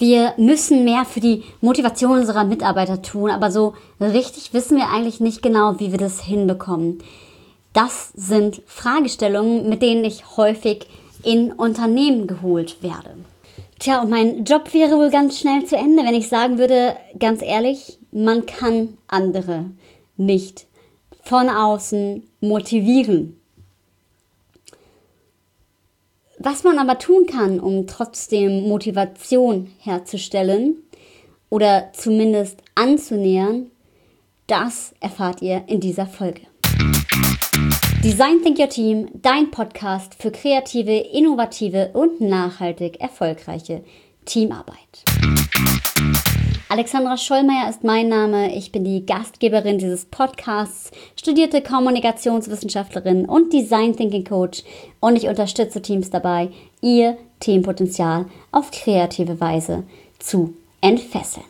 wir müssen mehr für die Motivation unserer Mitarbeiter tun, aber so richtig wissen wir eigentlich nicht genau, wie wir das hinbekommen. Das sind Fragestellungen, mit denen ich häufig in Unternehmen geholt werde. Tja, und mein Job wäre wohl ganz schnell zu Ende, wenn ich sagen würde, ganz ehrlich, man kann andere nicht von außen motivieren. Was man aber tun kann, um trotzdem Motivation herzustellen oder zumindest anzunähern, das erfahrt ihr in dieser Folge. Design Think Your Team, dein Podcast für kreative, innovative und nachhaltig erfolgreiche Teamarbeit. Alexandra Schollmeier ist mein Name. Ich bin die Gastgeberin dieses Podcasts, studierte Kommunikationswissenschaftlerin und Design Thinking Coach und ich unterstütze Teams dabei, ihr Teampotenzial auf kreative Weise zu entfesseln.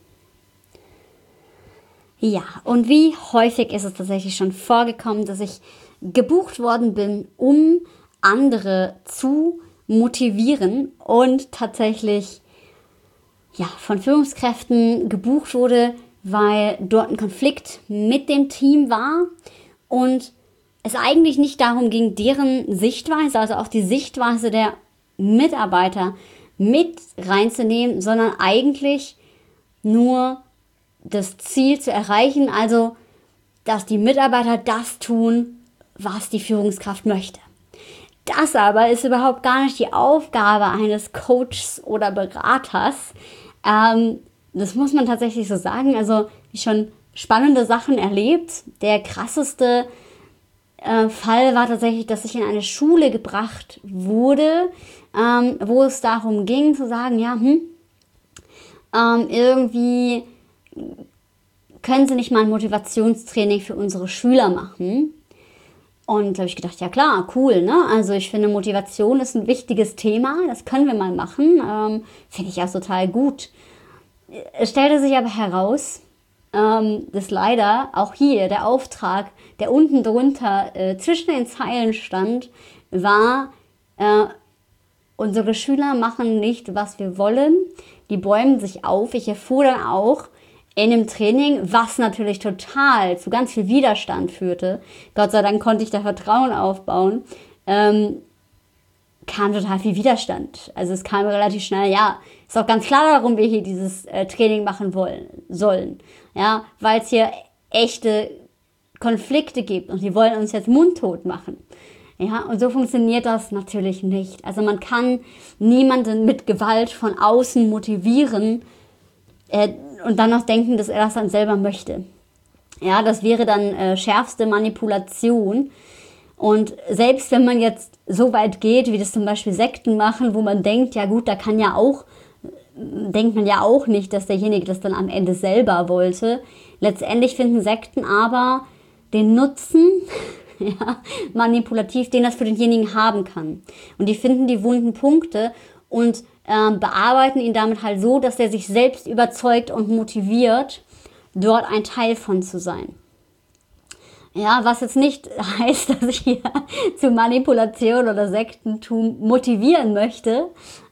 Ja, und wie häufig ist es tatsächlich schon vorgekommen, dass ich gebucht worden bin, um andere zu motivieren und tatsächlich von Führungskräften gebucht wurde, weil dort ein Konflikt mit dem Team war und es eigentlich nicht darum ging, deren Sichtweise, also auch die Sichtweise der Mitarbeiter mit reinzunehmen, sondern eigentlich nur das Ziel zu erreichen, also dass die Mitarbeiter das tun, was die Führungskraft möchte. Das aber ist überhaupt gar nicht die Aufgabe eines Coaches oder Beraters. Das muss man tatsächlich so sagen. Also ich schon spannende Sachen erlebt. Der krasseste Fall war tatsächlich, dass ich in eine Schule gebracht wurde, wo es darum ging zu sagen, irgendwie können Sie nicht mal ein Motivationstraining für unsere Schüler machen? Und da habe ich gedacht, ja klar, cool, ne? Also ich finde, Motivation ist ein wichtiges Thema, das können wir mal machen, finde ich auch total gut. Es stellte sich aber heraus, dass leider auch hier der Auftrag, der unten drunter zwischen den Zeilen stand, war, unsere Schüler machen nicht, was wir wollen, die bäumen sich auf. Ich erfuhr dann auch, in einem Training, was natürlich total zu ganz viel Widerstand führte. Gott sei Dank konnte ich da Vertrauen aufbauen. Kam total viel Widerstand. Also es kam relativ schnell, ist auch ganz klar, warum wir hier dieses Training machen sollen. Ja, weil es hier echte Konflikte gibt und die wollen uns jetzt mundtot machen. Ja, und so funktioniert das natürlich nicht. Also man kann niemanden mit Gewalt von außen motivieren, und dann noch denken, dass er das dann selber möchte. Ja, das wäre dann schärfste Manipulation. Und selbst wenn man jetzt so weit geht, wie das zum Beispiel Sekten machen, wo man denkt, ja gut, denkt man ja auch nicht, dass derjenige das dann am Ende selber wollte. Letztendlich finden Sekten aber den Nutzen, manipulativ, den das für denjenigen haben kann. Und die finden die wunden Punkte und bearbeiten ihn damit halt so, dass er sich selbst überzeugt und motiviert, dort ein Teil von zu sein. Ja, was jetzt nicht heißt, dass ich hier zu Manipulation oder Sektentum motivieren möchte.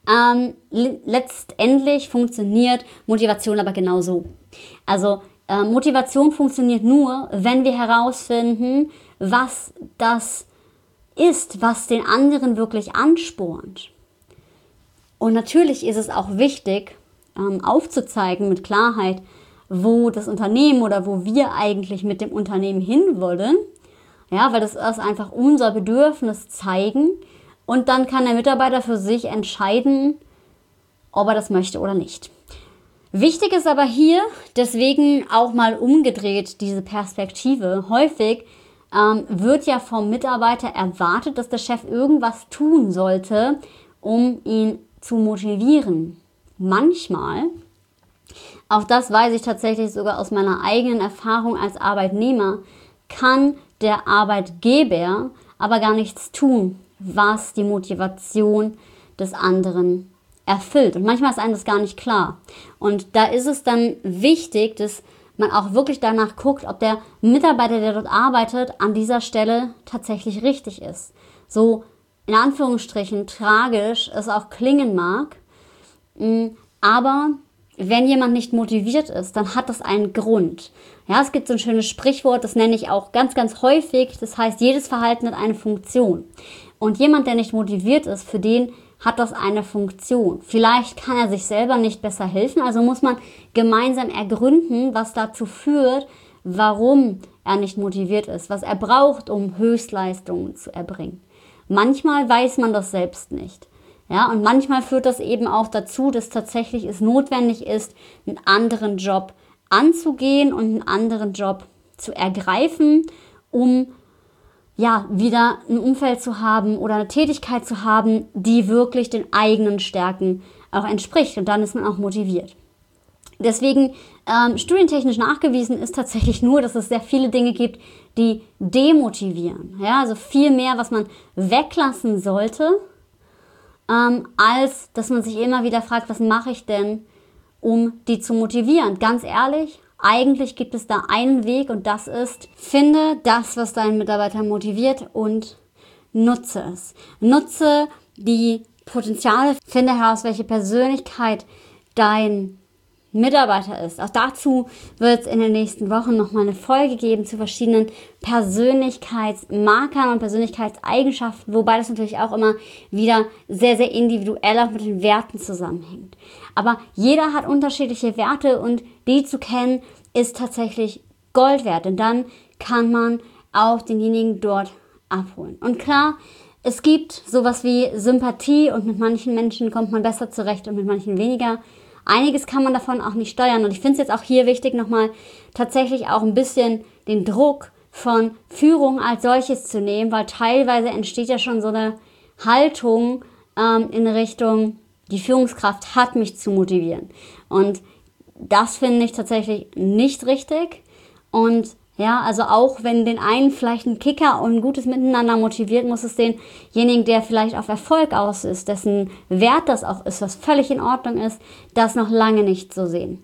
Letztendlich funktioniert Motivation aber genau so. Also Motivation funktioniert nur, wenn wir herausfinden, was das ist, was den anderen wirklich anspornt. Und natürlich ist es auch wichtig, aufzuzeigen mit Klarheit, wo das Unternehmen oder wo wir eigentlich mit dem Unternehmen hinwollen. Ja, weil das ist einfach unser Bedürfnis zeigen. Und dann kann der Mitarbeiter für sich entscheiden, ob er das möchte oder nicht. Wichtig ist aber hier, deswegen auch mal umgedreht diese Perspektive. Häufig wird ja vom Mitarbeiter erwartet, dass der Chef irgendwas tun sollte, um ihn zu motivieren. Manchmal, auch das weiß ich tatsächlich sogar aus meiner eigenen Erfahrung als Arbeitnehmer, kann der Arbeitgeber aber gar nichts tun, was die Motivation des anderen erfüllt. Und manchmal ist einem das gar nicht klar. Und da ist es dann wichtig, dass man auch wirklich danach guckt, ob der Mitarbeiter, der dort arbeitet, an dieser Stelle tatsächlich richtig ist. So in Anführungsstrichen tragisch es auch klingen mag, Aber wenn jemand nicht motiviert ist, dann hat das einen Grund. Ja, es gibt so ein schönes Sprichwort, das nenne ich auch ganz, ganz häufig. Das heißt, jedes Verhalten hat eine Funktion. Und jemand, der nicht motiviert ist, für den hat das eine Funktion. Vielleicht kann er sich selber nicht besser helfen, also muss man gemeinsam ergründen, was dazu führt, warum er nicht motiviert ist, was er braucht, um Höchstleistungen zu erbringen. Manchmal weiß man das selbst nicht. Ja, und manchmal führt das eben auch dazu, dass tatsächlich es notwendig ist, einen anderen Job anzugehen und einen anderen Job zu ergreifen, um ja, wieder ein Umfeld zu haben oder eine Tätigkeit zu haben, die wirklich den eigenen Stärken auch entspricht. Und dann ist man auch motiviert. Deswegen, studientechnisch nachgewiesen ist tatsächlich nur, dass es sehr viele Dinge gibt, die demotivieren. Ja, also viel mehr, was man weglassen sollte, als dass man sich immer wieder fragt, was mache ich denn, um die zu motivieren. Ganz ehrlich, eigentlich gibt es da einen Weg und das ist, finde das, was deinen Mitarbeiter motiviert und nutze es. Nutze die Potenziale, finde heraus, welche Persönlichkeit dein Mitarbeiter ist. Auch dazu wird es in den nächsten Wochen nochmal eine Folge geben zu verschiedenen Persönlichkeitsmarkern und Persönlichkeitseigenschaften, wobei das natürlich auch immer wieder sehr, sehr individuell auch mit den Werten zusammenhängt. Aber jeder hat unterschiedliche Werte und die zu kennen ist tatsächlich Gold wert, denn dann kann man auch denjenigen dort abholen. Und klar, es gibt sowas wie Sympathie und mit manchen Menschen kommt man besser zurecht und mit manchen weniger. Einiges kann man davon auch nicht steuern und ich finde es jetzt auch hier wichtig, nochmal tatsächlich auch ein bisschen den Druck von Führung als solches zu nehmen, weil teilweise entsteht ja schon so eine Haltung in Richtung, die Führungskraft hat mich zu motivieren. Und das finde ich tatsächlich nicht richtig. Und ja, also auch wenn den einen vielleicht ein Kicker und ein gutes Miteinander motiviert, muss es denjenigen, der vielleicht auf Erfolg aus ist, dessen Wert das auch ist, was völlig in Ordnung ist, das noch lange nicht so sehen.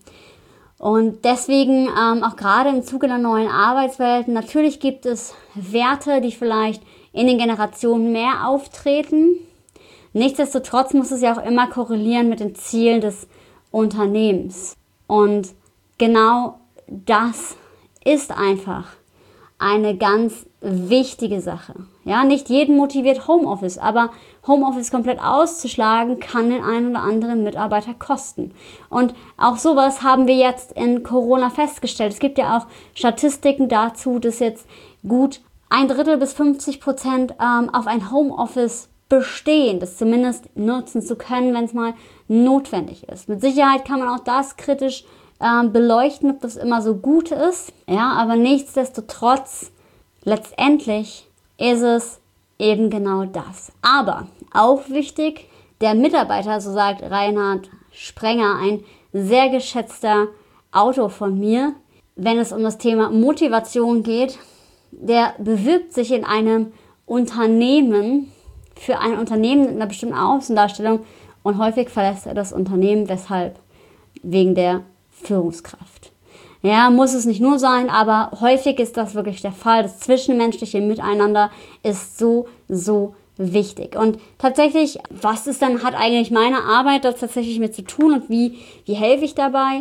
Und deswegen auch gerade im Zuge der neuen Arbeitswelt, natürlich gibt es Werte, die vielleicht in den Generationen mehr auftreten. Nichtsdestotrotz muss es ja auch immer korrelieren mit den Zielen des Unternehmens. Und genau das ist einfach eine ganz wichtige Sache. Ja, nicht jeden motiviert Homeoffice, aber Homeoffice komplett auszuschlagen, kann den einen oder anderen Mitarbeiter kosten. Und auch sowas haben wir jetzt in Corona festgestellt. Es gibt ja auch Statistiken dazu, dass jetzt gut 1/3 bis 50% auf ein Homeoffice bestehen, das zumindest nutzen zu können, wenn es mal notwendig ist. Mit Sicherheit kann man auch das kritisch beleuchten, ob das immer so gut ist. Ja, aber nichtsdestotrotz, letztendlich ist es eben genau das. Aber auch wichtig, der Mitarbeiter, so sagt Reinhard Sprenger, ein sehr geschätzter Autor von mir, wenn es um das Thema Motivation geht, der bewirbt sich in einem Unternehmen, für ein Unternehmen mit einer bestimmten Außendarstellung und häufig verlässt er das Unternehmen. Weshalb? Wegen der Führungskraft. Ja, muss es nicht nur sein, aber häufig ist das wirklich der Fall. Das zwischenmenschliche Miteinander ist so, so wichtig. Und tatsächlich, was ist dann, hat eigentlich meine Arbeit da tatsächlich mit zu tun und wie helfe ich dabei,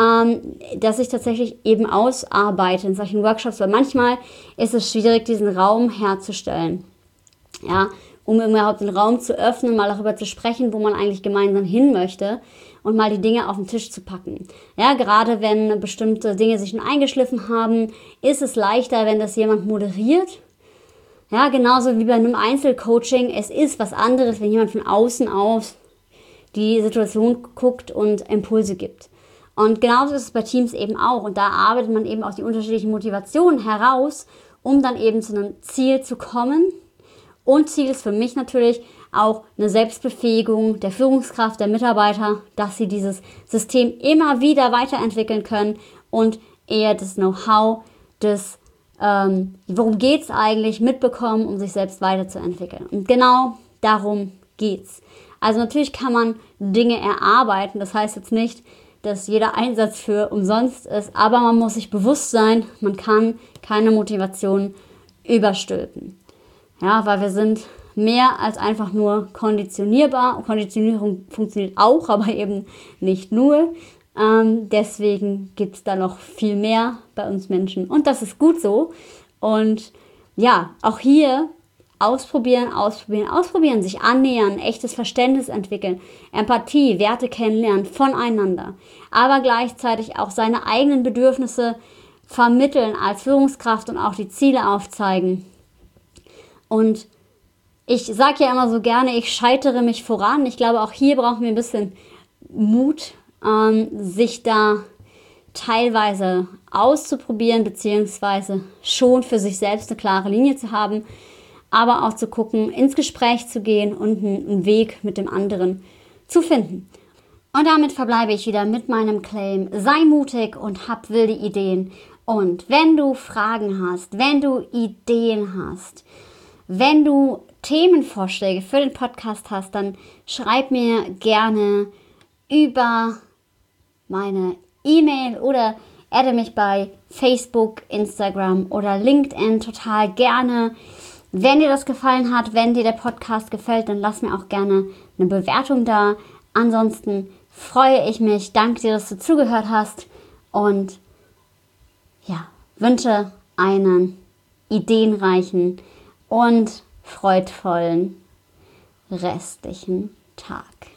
dass ich tatsächlich eben ausarbeite in solchen Workshops, weil manchmal ist es schwierig, diesen Raum herzustellen. Ja, um überhaupt den Raum zu öffnen, mal darüber zu sprechen, wo man eigentlich gemeinsam hin möchte und mal die Dinge auf den Tisch zu packen. Ja, gerade wenn bestimmte Dinge sich schon eingeschliffen haben, ist es leichter, wenn das jemand moderiert. Ja, genauso wie bei einem Einzelcoaching. Es ist was anderes, wenn jemand von außen auf die Situation guckt und Impulse gibt. Und genauso ist es bei Teams eben auch. Und da arbeitet man eben auch die unterschiedlichen Motivationen heraus, um dann eben zu einem Ziel zu kommen. Und Ziel ist für mich natürlich auch eine Selbstbefähigung der Führungskraft, der Mitarbeiter, dass sie dieses System immer wieder weiterentwickeln können und eher das Know-how, das worum geht es eigentlich, mitbekommen, um sich selbst weiterzuentwickeln. Und genau darum geht's. Also natürlich kann man Dinge erarbeiten, das heißt jetzt nicht, dass jeder Einsatz für umsonst ist, aber man muss sich bewusst sein, man kann keine Motivation überstülpen. Ja, weil wir sind mehr als einfach nur konditionierbar. Konditionierung funktioniert auch, aber eben nicht nur. Deswegen gibt es da noch viel mehr bei uns Menschen. Und das ist gut so. Und ja, auch hier ausprobieren, sich annähern, echtes Verständnis entwickeln, Empathie, Werte kennenlernen voneinander. Aber gleichzeitig auch seine eigenen Bedürfnisse vermitteln als Führungskraft und auch die Ziele aufzeigen. Und ich sage ja immer so gerne, ich scheitere mich voran. Ich glaube, auch hier brauchen wir ein bisschen Mut, sich da teilweise auszuprobieren, beziehungsweise schon für sich selbst eine klare Linie zu haben, aber auch zu gucken, ins Gespräch zu gehen und einen Weg mit dem anderen zu finden. Und damit verbleibe ich wieder mit meinem Claim: Sei mutig und hab wilde Ideen. Und wenn du Fragen hast, wenn du Ideen hast, wenn du Themenvorschläge für den Podcast hast, dann schreib mir gerne über meine E-Mail oder adde mich bei Facebook, Instagram oder LinkedIn total gerne. Wenn dir das gefallen hat, wenn dir der Podcast gefällt, dann lass mir auch gerne eine Bewertung da. Ansonsten freue ich mich. Danke dir, dass du zugehört hast und ja, wünsche einen ideenreichen und freudvollen restlichen Tag.